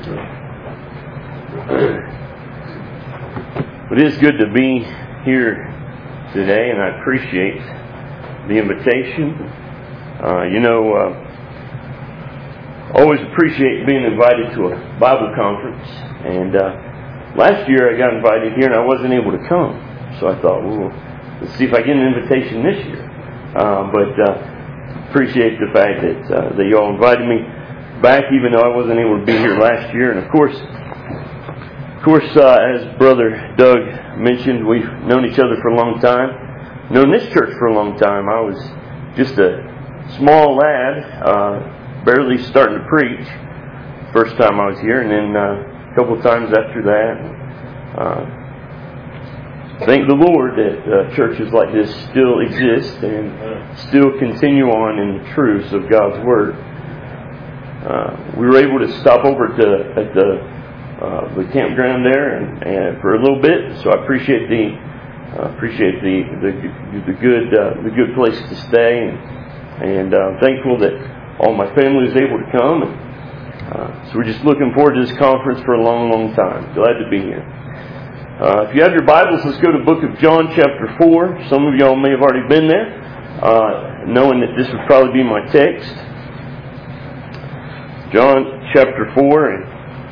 It is good to be here today, and I appreciate the invitation. Always appreciate being invited to a Bible conference. And last year I got invited here and I wasn't able to come. So I thought, well, let's see if I get an invitation this year. But appreciate the fact that you all invited me back, even though I wasn't able to be here last year. And of course, as Brother Doug mentioned, we've known each other for a long time. Known this church for a long time. I was just a small lad, barely starting to preach first time I was here, and then a couple of times after that. Thank the Lord that churches like this still exist and still continue on in the truths of God's Word. We were able to stop over at the campground there and for a little bit, so I appreciate the good place to stay, and thankful that all my family was able to come. And, so we're just looking forward to this conference for a long, long time. Glad to be here. If you have your Bibles, let's go to the book of John chapter 4. Some of y'all may have already been there, knowing that this would probably be my text. John chapter 4. And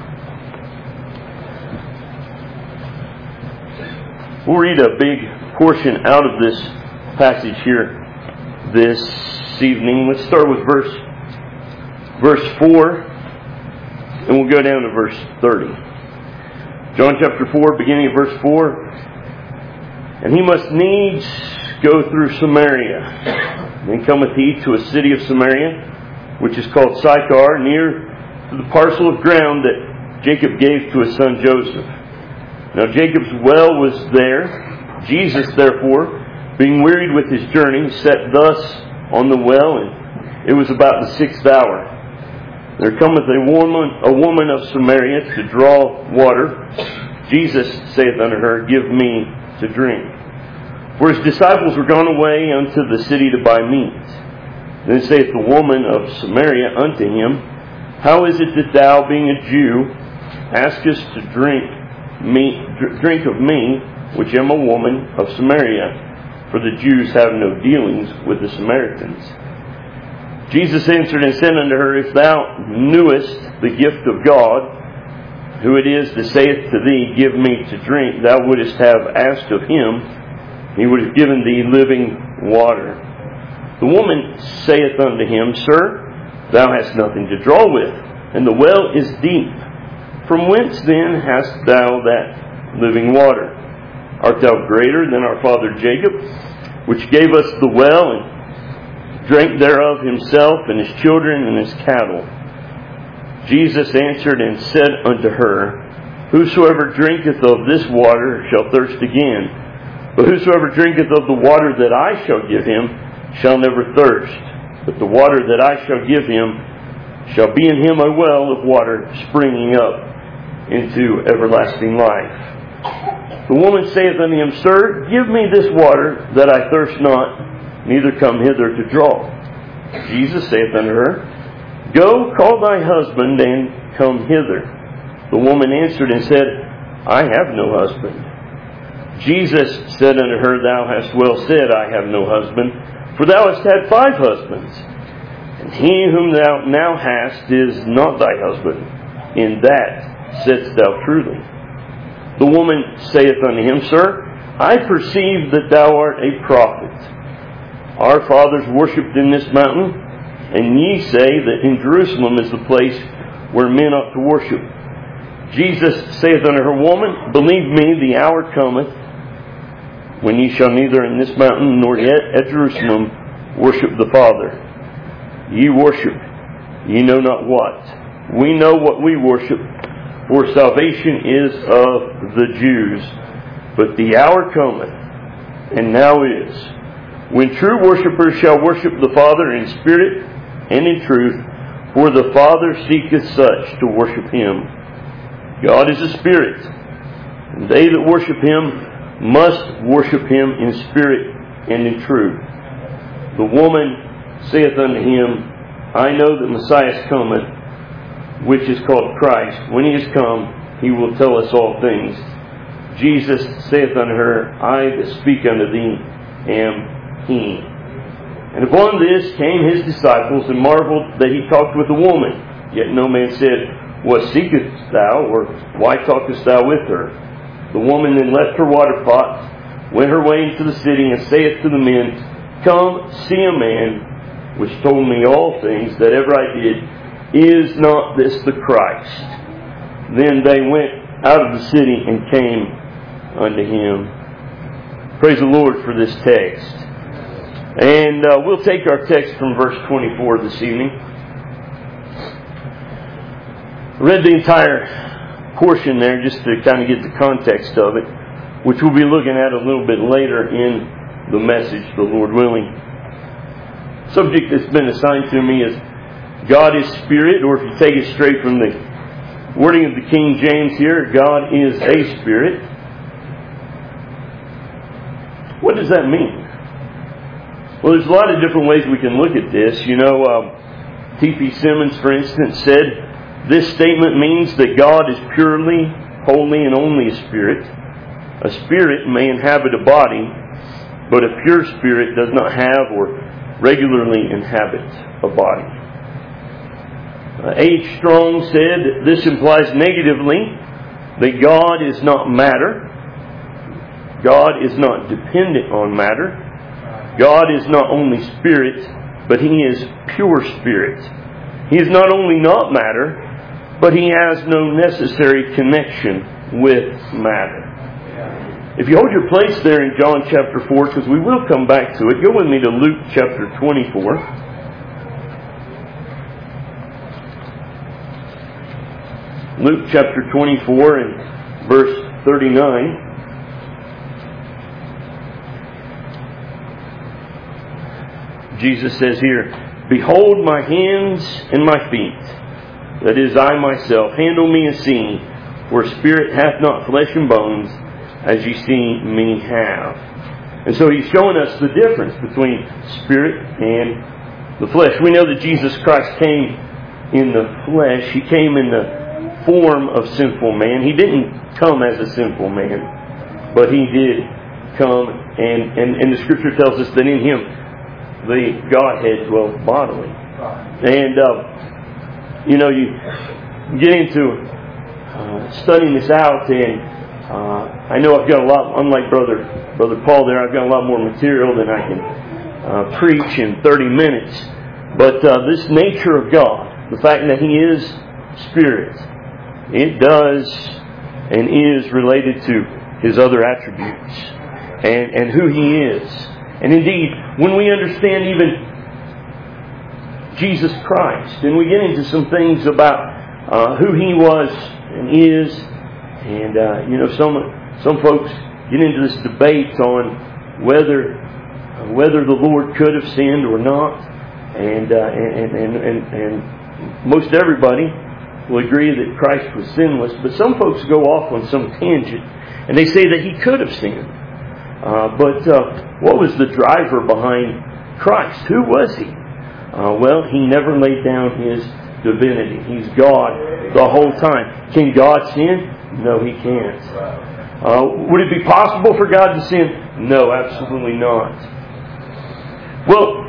we'll read a big portion out of this passage here this evening. Let's start with verse 4, and we'll go down to verse 30. John chapter 4, beginning of verse 4. And he must needs go through Samaria. Then cometh he to a city of Samaria, which is called Sychar, near to the parcel of ground that Jacob gave to his son Joseph. Now Jacob's well was there. Jesus, therefore, being wearied with his journey, sat thus on the well, and it was about the 6th hour. There cometh a woman of Samaria to draw water. Jesus saith unto her, Give me to drink. For his disciples were gone away unto the city to buy meat. Then saith the woman of Samaria unto him, How is it that thou, being a Jew, askest to drink of me, which am a woman of Samaria? For the Jews have no dealings with the Samaritans. Jesus answered and said unto her, If thou knewest the gift of God, who it is that saith to thee, Give me to drink, thou wouldest have asked of him, he would have given thee living water. The woman saith unto him, Sir, thou hast nothing to draw with, and the well is deep. From whence then hast thou that living water? Art thou greater than our father Jacob, which gave us the well, and drank thereof himself, and his children, and his cattle? Jesus answered and said unto her, Whosoever drinketh of this water shall thirst again, but whosoever drinketh of the water that I shall give him shall never thirst. But the water that I shall give him shall be in him a well of water springing up into everlasting life. The woman saith unto him, Sir, give me this water, that I thirst not, neither come hither to draw. Jesus saith unto her, Go, call thy husband, and come hither. The woman answered and said, I have no husband. Jesus said unto her, Thou hast well said, I have no husband, for thou hast had 5 husbands, and he whom thou now hast is not thy husband. In that saidst thou truly. The woman saith unto him, Sir, I perceive that thou art a prophet. Our fathers worshipped in this mountain, and ye say that in Jerusalem is the place where men ought to worship. Jesus saith unto her, Woman, believe me, the hour cometh when ye shall neither in this mountain nor yet at Jerusalem worship the Father. Ye worship, ye know not what. We know what we worship, for salvation is of the Jews. But the hour cometh, and now is, when true worshippers shall worship the Father in spirit and in truth, for the Father seeketh such to worship Him. God is a spirit, and they that worship Him must worship Him in spirit and in truth. The woman saith unto him, I know that Messiah cometh, which is called Christ, when He is come, He will tell us all things. Jesus saith unto her, I that speak unto thee am He. And upon this came His disciples, and marveled that He talked with a woman. Yet no man said, What seekest thou? Or why talkest thou with her? The woman then left her water pot, went her way into the city, and saith to the men, Come, see a man which told me all things that ever I did. Is not this the Christ? Then they went out of the city and came unto Him. Praise the Lord for this text. And we'll take our text from verse 24 this evening. I read the entire portion there just to kind of get the context of it, which we'll be looking at a little bit later in the message, the Lord willing. The subject that's been assigned to me is God is Spirit, or if you take it straight from the wording of the King James here, God is a Spirit. What does that mean? Well, there's a lot of different ways we can look at this. You know, T.P. Simmons, for instance, said, this statement means that God is purely, wholly, and only a spirit. A spirit may inhabit a body, but a pure spirit does not have or regularly inhabit a body. H. Strong said, this implies negatively that God is not matter. God is not dependent on matter. God is not only spirit, but He is pure spirit. He is not only not matter, but He has no necessary connection with matter. If you hold your place there in John chapter 4, because we will come back to it, go with me to Luke chapter 24. Luke chapter 24 and verse 39. Jesus says here, Behold my hands and my feet, that is I myself. Handle me and see, for spirit hath not flesh and bones, as ye see me have. And so He's showing us the difference between spirit and the flesh. We know that Jesus Christ came in the flesh. He came in the form of sinful man. He didn't come as a sinful man, but He did come, and the Scripture tells us that in Him the Godhead dwelt bodily. And you know, you get into studying this out, and I know I've got a lot, unlike Brother Paul there, I've got a lot more material than I can preach in 30 minutes. But this nature of God, the fact that He is Spirit, it does and is related to His other attributes and who He is. And indeed, when we understand even Jesus Christ, and we get into some things about who He was and is, and you know, some folks get into this debate on whether the Lord could have sinned or not, and most everybody will agree that Christ was sinless, but some folks go off on some tangent and they say that He could have sinned. But what was the driver behind Christ? Who was He? Well, He never laid down His divinity. He's God the whole time. Can God sin? No, He can't. Would it be possible for God to sin? No, absolutely not. Well,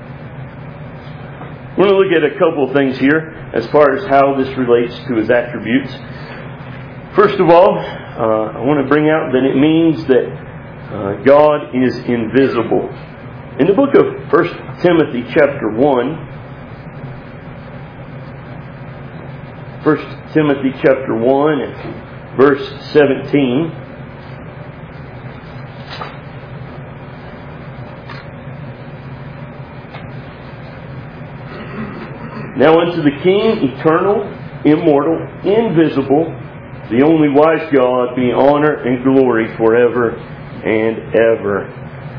we're going to look at a couple of things here as far as how this relates to His attributes. First of all, I want to bring out that it means that God is invisible. In the book of 1 Timothy chapter 1, 1 Timothy chapter 1 and verse 17, Now unto the King, eternal, immortal, invisible, the only wise God, be honor and glory forever and ever.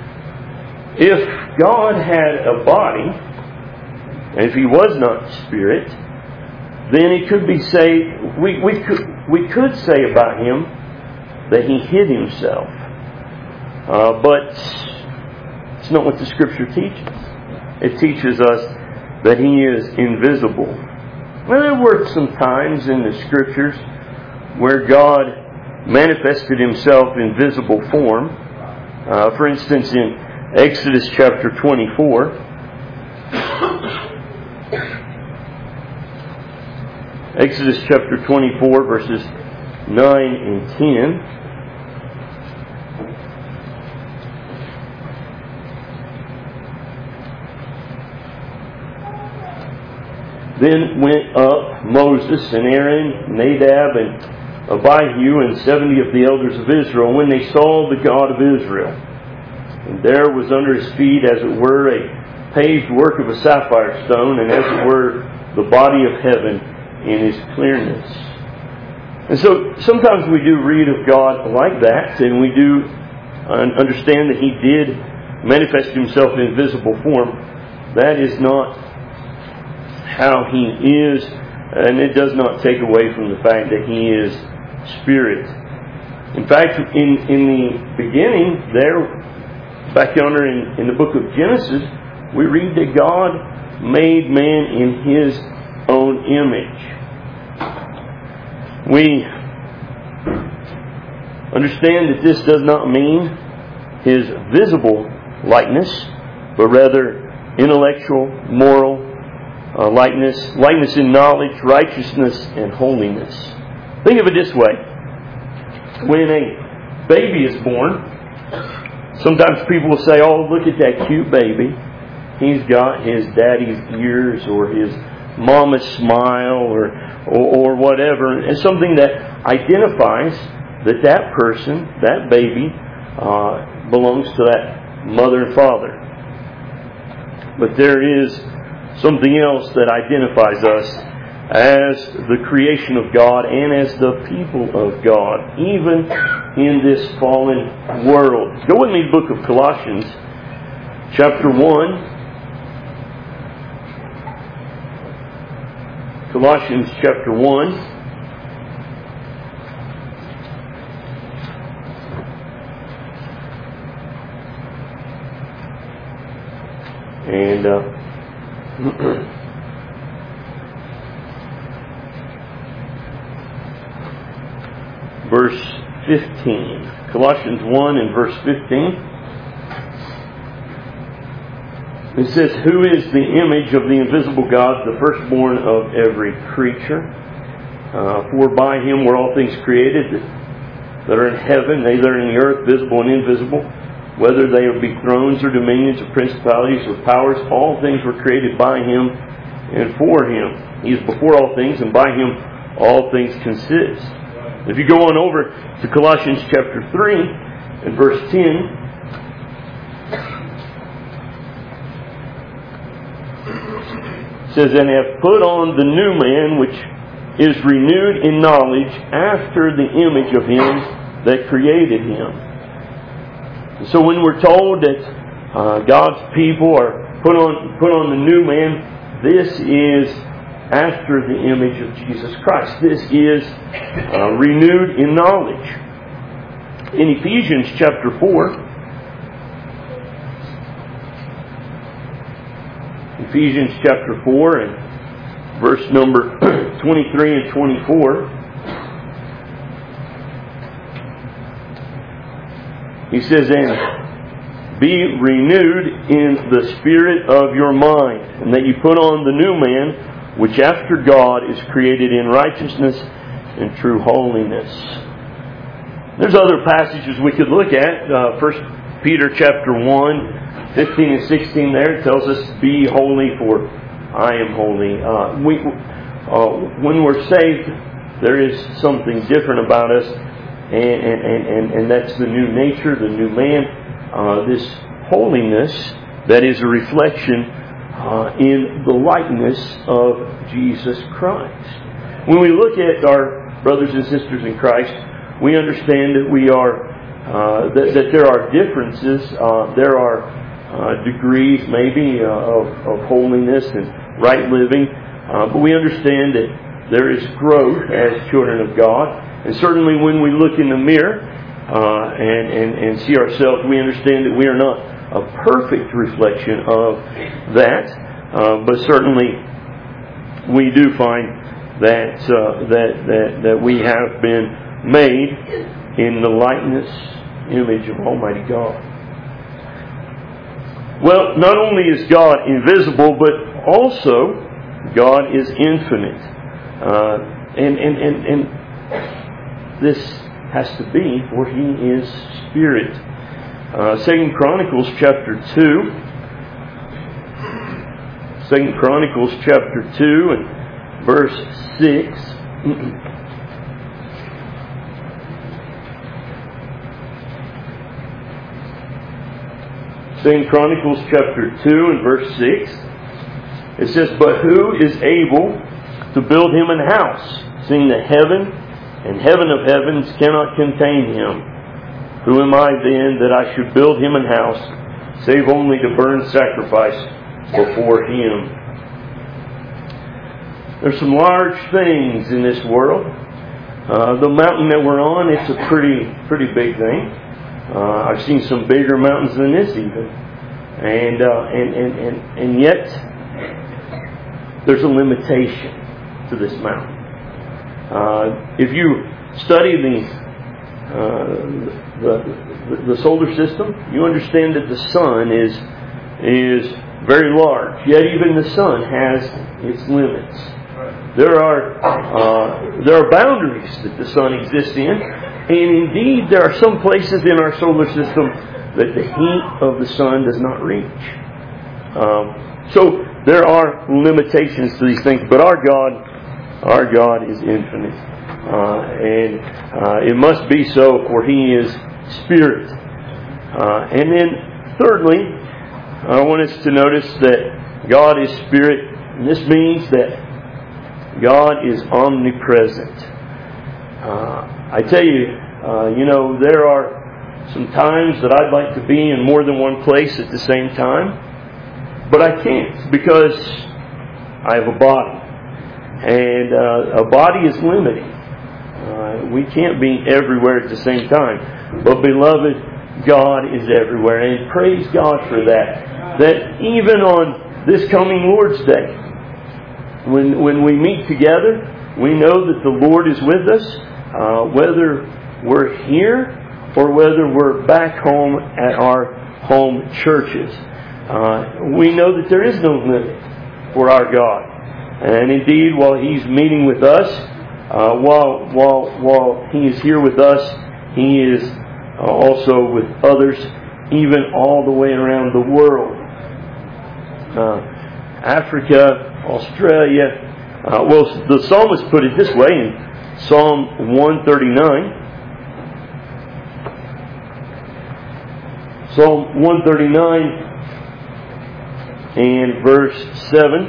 If God had a body, and if He was not Spirit, then it could be we could say about Him that He hid Himself. But it's not what the Scripture teaches. It teaches us that He is invisible. Well, there were some times in the Scriptures where God manifested Himself in visible form. For instance, in Exodus chapter 24. Exodus chapter 24, verses 9 and 10. Then went up Moses and Aaron, Nadab and Abihu, and 70 of the elders of Israel, when they saw the God of Israel. And there was under his feet, as it were, a paved work of a sapphire stone, and as it were, the body of heaven in his clearness. And so sometimes we do read of God like that, and we do understand that He did manifest Himself in visible form. That is not how He is, and it does not take away from the fact that He is Spirit. In fact, in the beginning, there, back yonder in the book of Genesis, we read that God made man in His own image. We understand that this does not mean His visible likeness, but rather intellectual, moral likeness in knowledge, righteousness, and holiness. Think of it this way. When a baby is born, sometimes people will say, "Oh, look at that cute baby. He's got his daddy's ears or his mama's smile or whatever." And something that identifies that person, that baby, belongs to that mother and father. But there is something else that identifies us as the creation of God and as the people of God, even in this fallen world. Go with me to the book of Colossians, chapter 1. Colossians chapter 1. And verse 15. Colossians 1 and verse 15. It says, "Who is the image of the invisible God, the firstborn of every creature? For by Him were all things created that are in heaven, they that are in the earth, visible and invisible, whether they be thrones or dominions or principalities or powers, all things were created by Him and for Him. He is before all things, and by Him all things consist." If you go on over to Colossians chapter 3 and verse 10, it says, "And have put on the new man, which is renewed in knowledge after the image of Him that created him." So when we're told that God's people are put on the new man, this is after the image of Jesus Christ. This is renewed in knowledge. In Ephesians chapter 4, Ephesians chapter 4 and verse number 23 and 24. He says, "And be renewed in the spirit of your mind, and that you put on the new man, which after God is created in righteousness and true holiness." There's other passages we could look at. 1 Peter chapter 1, 15 and 16 there tells us, "Be holy, for I am holy." When we're saved, there is something different about us, and that's the new nature, the new man, this holiness that is a reflection in the likeness of Jesus Christ. When we look at our brothers and sisters in Christ, we understand that we are that there are differences. There are degrees, maybe, of holiness and right living, but we understand that there is growth as children of God. And certainly, when we look in the mirror and see ourselves, we understand that we are not a perfect reflection of that, but certainly we do find that we have been made in the likeness, image of Almighty God. Well, not only is God invisible, but also God is infinite. And this has to be, for He is Spirit. 2 Chronicles chapter 2. 2 Chronicles chapter 2 and verse 6. 2 Chronicles chapter 2 and verse 6. It says, "But who is able to build him an house, seeing the heaven and heaven of heavens cannot contain him? Who am I then that I should build him an house, save only to burn sacrifice before him?" There's some large things in this world. The mountain that we're on, it's a pretty big thing. I've seen some bigger mountains than this even, and yet there's a limitation to this mountain. If you study the solar system, you understand that the sun is very large. Yet even the sun has its limits. There are boundaries that the sun exists in, and indeed there are some places in our solar system that the heat of the sun does not reach. So there are limitations to these things, but our God is infinite, and it must be so, for He is Spirit. And then thirdly, I want us to notice that God is Spirit, and this means that God is omnipresent. I tell you, there are some times that I'd like to be in more than one place at the same time, but I can't because I have a body, and a body is limiting. We can't be everywhere at the same time. But beloved, God is everywhere, and praise God for that. That even on this coming Lord's Day, when we meet together, we know that the Lord is with us, whether we're here or whether we're back home at our home churches. We know that there is no limit for our God. And indeed, while He's meeting with us, while He is here with us, He is also with others, even all the way around the world. Africa, Australia. The psalmist put it this way in Psalm 139. Psalm 139 and verse 7.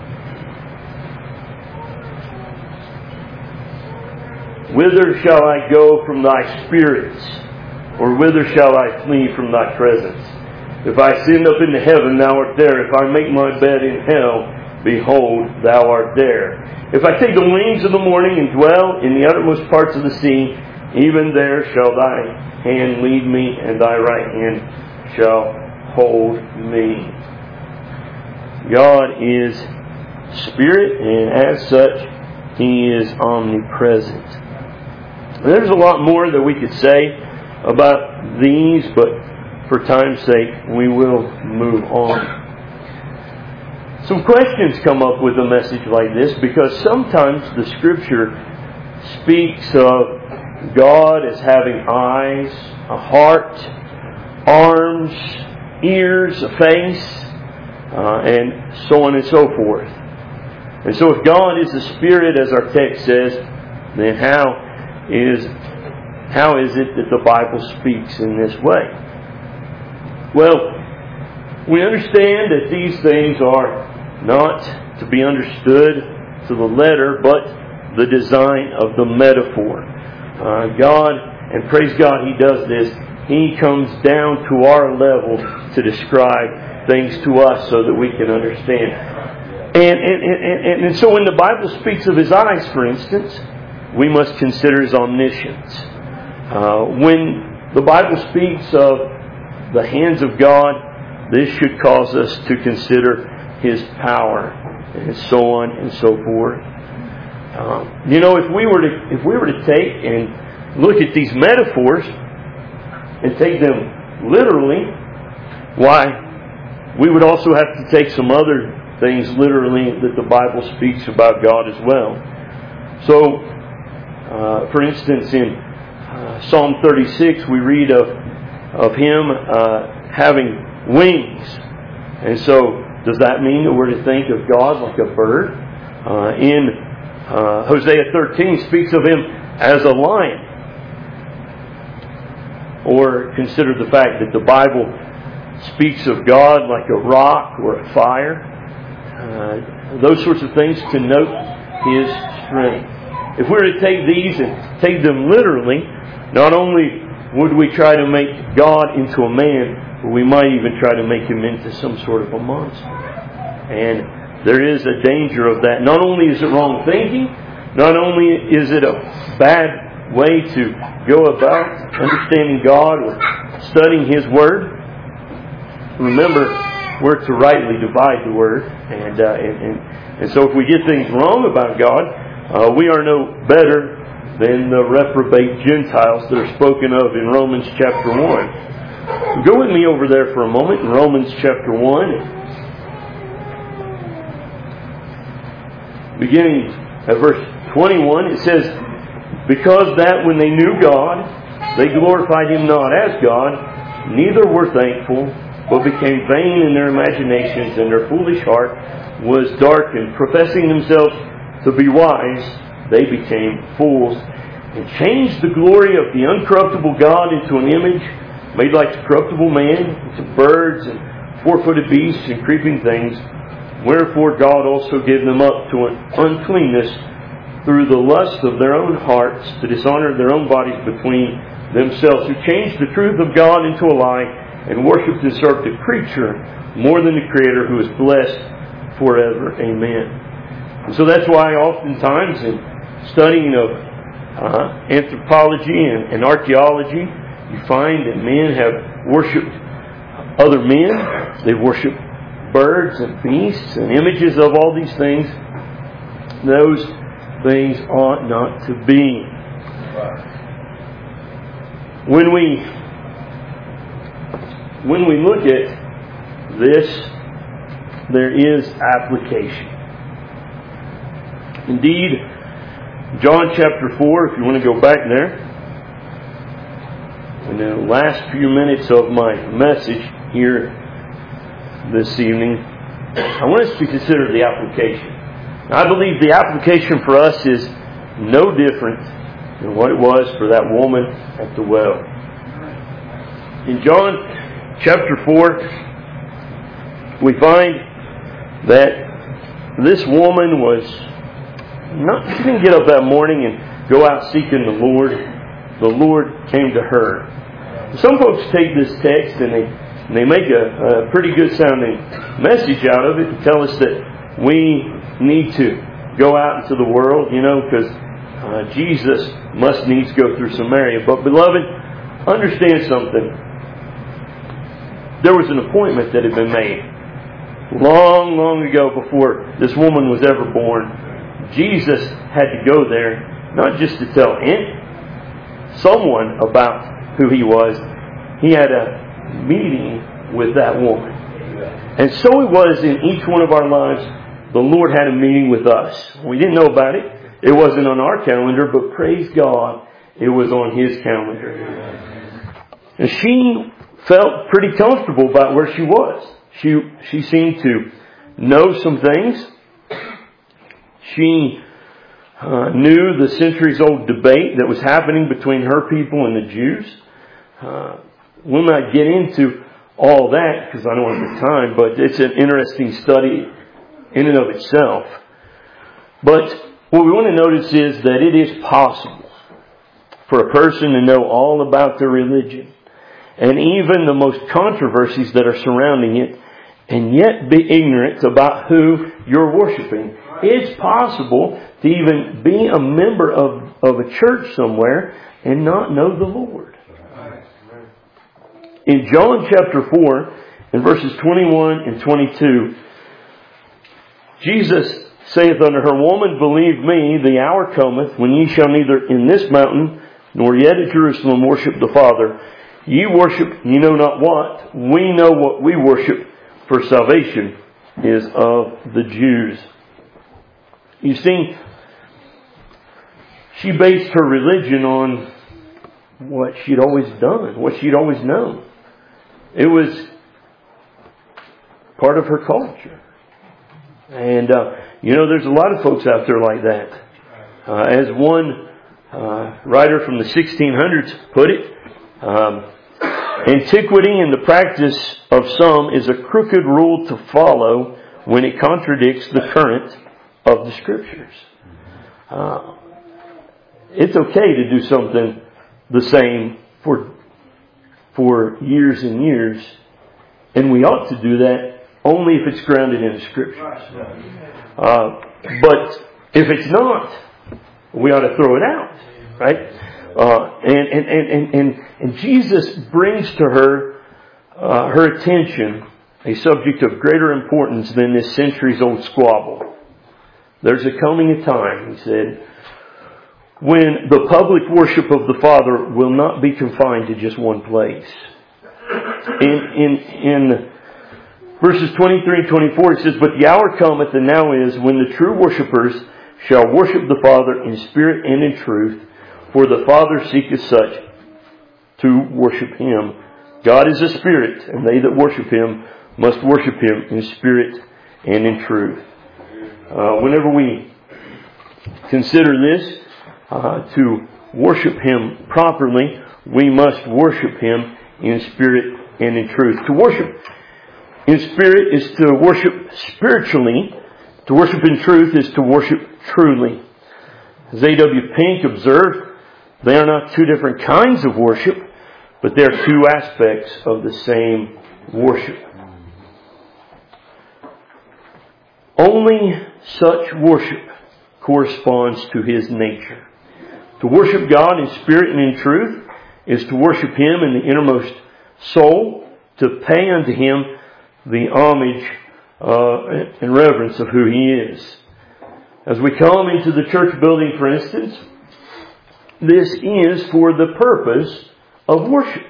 "Whither shall I go from Thy spirits? Or whither shall I flee from Thy presence? If I ascend up into heaven, Thou art there. If I make my bed in hell, behold, Thou art there. If I take the wings of the morning and dwell in the uttermost parts of the sea, even there shall Thy hand lead me, and Thy right hand shall hold me." God is Spirit, and as such, He is omnipresent. There's a lot more that we could say about these, but for time's sake, we will move on. Some questions come up with a message like this, because sometimes the Scripture speaks of God as having eyes, a heart, arms, ears, a face, and so on and so forth. And so if God is a Spirit, as our text says, then how is it that the Bible speaks in this way? Well, we understand that these things are not to be understood to the letter, but the design of the metaphor. God, and praise God, He does this. He comes down to our level to describe things to us so that we can understand. And so when the Bible speaks of His eyes, for instance, we must consider His omniscience. When the Bible speaks of the hands of God, this should cause us to consider His power. and so on and so forth. If we were to take and look at these metaphors and take them literally, why, we would also have to take some other things literally that the Bible speaks about God as well. So, for instance, in Psalm 36, we read of Him having wings. And so, does that mean that we're to think of God like a bird? In Hosea 13 speaks of Him as a lion. Or consider the fact that the Bible speaks of God like a rock or a fire. Those sorts of things connote His strength. If we were to take these and take them literally, not only would we try to make God into a man, but we might even try to make Him into some sort of a monster. And there is a danger of that. Not only is it wrong thinking, not only is it a bad way to go about understanding God or studying His Word. Remember, we're to rightly divide the Word. And so if we get things wrong about God, we are no better than the reprobate Gentiles that are spoken of in Romans chapter 1. Go with me over there for a moment in Romans chapter 1. Beginning at verse 21, it says, "Because that when they knew God, they glorified Him not as God, neither were thankful, but became vain in their imaginations, and their foolish heart was darkened. Professing themselves to be wise, they became fools, and changed the glory of the uncorruptible God into an image made like to corruptible man, into birds and four-footed beasts and creeping things. Wherefore God also gave them up to uncleanness through the lust of their own hearts, to dishonor their own bodies between themselves, who changed the truth of God into a lie, and worshipped and served a creature more than the Creator, who is blessed forever. Amen." And so that's why oftentimes in studying of anthropology and archaeology, you find that men have worshipped other men. They worship birds and beasts and images of all these things. Those things ought not to be. When we look at this, there is application. Indeed, John chapter 4, if you want to go back there, in the last few minutes of my message here this evening, I want us to consider the application. I believe the application for us is no different than what it was for that woman at the well. In John chapter 4, we find that this woman she didn't get up that morning and go out seeking the Lord. The Lord came to her. Some folks take this text and they make a pretty good sounding message out of it and tell us that we need to go out into the world, because Jesus must needs go through Samaria. But beloved, understand something. There was an appointment that had been made long, long ago before this woman was ever born. Jesus had to go there, not just to tell someone about who He was. He had a meeting with that woman. And so it was in each one of our lives. The Lord had a meeting with us. We didn't know about it. It wasn't on our calendar, but praise God, it was on His calendar. And she felt pretty comfortable about where she was. She seemed to know some things. She knew the centuries-old debate that was happening between her people and the Jews. We'll not get into all that because I don't have the time, but it's an interesting study in and of itself. But what we want to notice is that it is possible for a person to know all about their religion and even the most controversies that are surrounding it, and yet be ignorant about who you're worshiping. It's possible to even be a member of a church somewhere and not know the Lord. In John chapter 4, in verses 21 and 22, Jesus saith unto her, Woman, believe me, the hour cometh when ye shall neither in this mountain nor yet at Jerusalem worship the Father. Ye worship ye know not what. We know what we worship, for salvation is of the Jews. You see, she based her religion on what she'd always done, what she'd always known. It was part of her culture. And, there's a lot of folks out there like that. As one writer from the 1600s put it, antiquity in the practice of some is a crooked rule to follow when it contradicts the current of the Scriptures. It's okay to do something the same for years and years, and we ought to do that only if it's grounded in the Scriptures. But if it's not, we ought to throw it out, right? And Jesus brings to her her attention a subject of greater importance than this centuries-old squabble. There's a coming a time, he said, when the public worship of the Father will not be confined to just one place. In verses 23 and 24 it says, But the hour cometh, and now is, when the true worshippers shall worship the Father in spirit and in truth, for the Father seeketh such to worship Him. God is a spirit, and they that worship Him must worship Him in spirit and in truth. Whenever we consider this, to worship Him properly, we must worship Him in spirit and in truth. To worship in spirit is to worship spiritually. To worship in truth is to worship truly. As A.W. Pink observed, they are not two different kinds of worship, but they are two aspects of the same worship. Only such worship corresponds to His nature. To worship God in spirit and in truth is to worship Him in the innermost soul, to pay unto Him the homage and reverence of who He is. As we come into the church building, for instance, this is for the purpose of worship.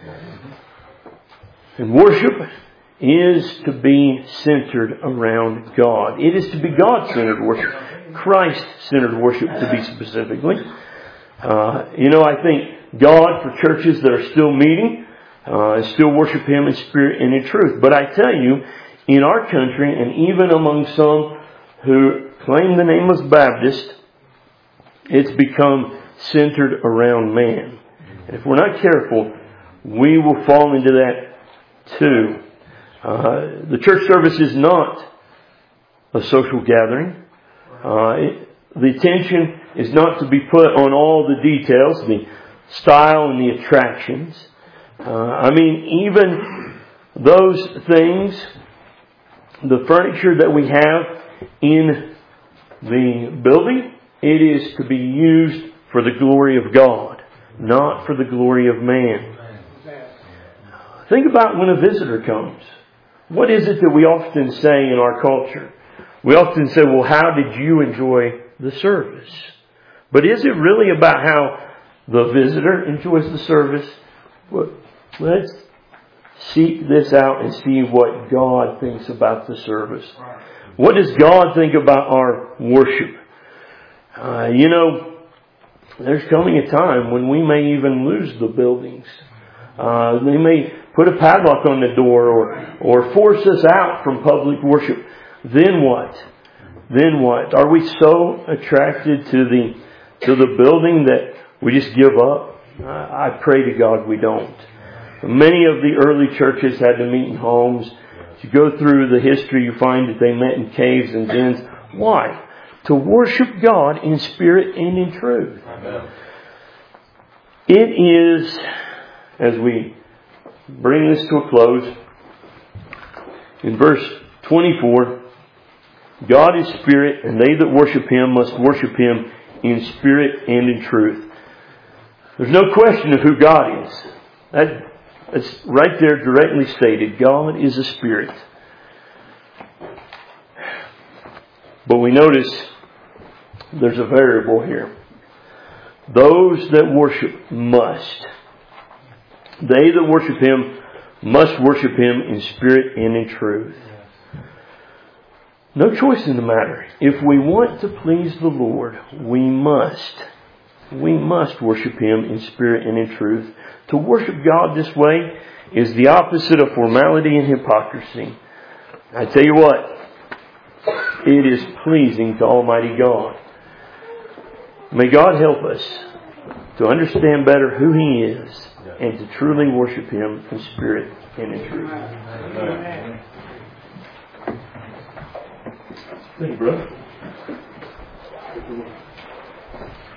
And worship is to be centered around God. It is to be God-centered worship. Christ-centered worship, to be specifically. I think God, for churches that are still meeting, still worship Him in spirit and in truth. But I tell you, in our country, and even among some who claim the name of Baptist, it's become centered around man. And if we're not careful, we will fall into that too. The church service is not a social gathering. The attention is not to be put on all the details, the style and the attractions. Even those things, the furniture that we have in the building, it is to be used for the glory of God, not for the glory of man. Think about when a visitor comes. What is it that we often say in our culture? We often say, well, how did you enjoy the service? But is it really about how the visitor enjoys the service? Well, let's seek this out and see what God thinks about the service. What does God think about our worship? There's coming a time when we may even lose the buildings. They may put a padlock on the door or force us out from public worship. Then what? Then what? Are we so attracted to the building that we just give up? I pray to God we don't. Many of the early churches had to meet in homes. If you go through the history, you find that they met in caves and dens. Why? To worship God in spirit and in truth. Amen. It is, as we bring this to a close, in verse 24, God is spirit, and they that worship Him must worship Him in spirit and in truth. There's no question of who God is. That's right there directly stated. God is a spirit. But we notice there's a variable here. Those that worship must. They that worship Him must worship Him in spirit and in truth. No choice in the matter. If we want to please the Lord, we must worship Him in spirit and in truth. To worship God this way is the opposite of formality and hypocrisy. I tell you what, it is pleasing to Almighty God. May God help us to understand better who He is and to truly worship Him in spirit and in truth. Amen. Thank you, brother.